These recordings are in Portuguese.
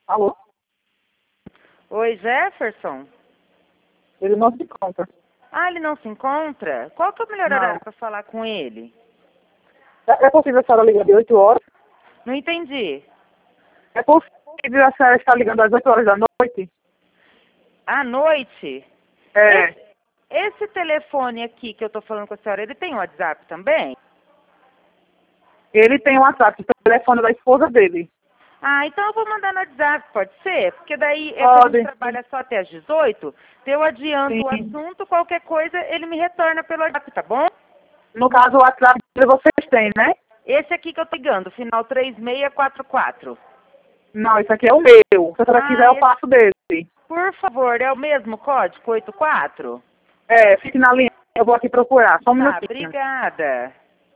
Alô? Oi, Jefferson? Ele não se encontra. Ah, ele não se encontra? Qual que é o melhor Não. horário para falar com ele? É possível a senhora ligar de 8 horas? Não entendi. É possível a senhora estar ligando às 8 horas da noite? À noite? É. Esse telefone aqui que eu tô falando com a senhora, ele tem WhatsApp também? Ele tem um WhatsApp, o telefone da esposa dele. Ah, então eu vou mandar no WhatsApp, pode ser? Porque daí é que a gente Pode. trabalha só até às 18, eu adianto o Sim. assunto, qualquer coisa ele me retorna pelo WhatsApp, tá bom? No caso, o WhatsApp que vocês têm, né? Esse aqui que eu tô ligando, final 3644. Não, isso aqui é o meu. Se a senhora quiser, eu passo dele. Por favor, é o mesmo código, 84? É, fique na linha. Eu vou aqui procurar. Só um Tá, minutinho. obrigada.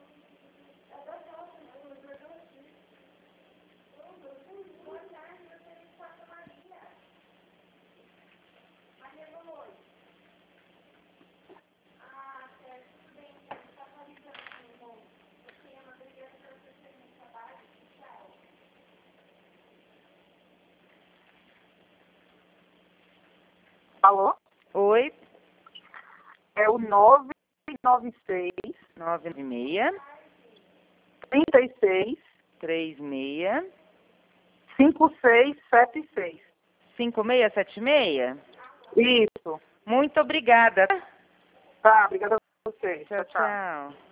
Alô? Oi, É o 996 996 36 36 5676. 5676? Isso. Muito obrigada. Tá, obrigada a você. Tchau, Tchau, tchau. tchau.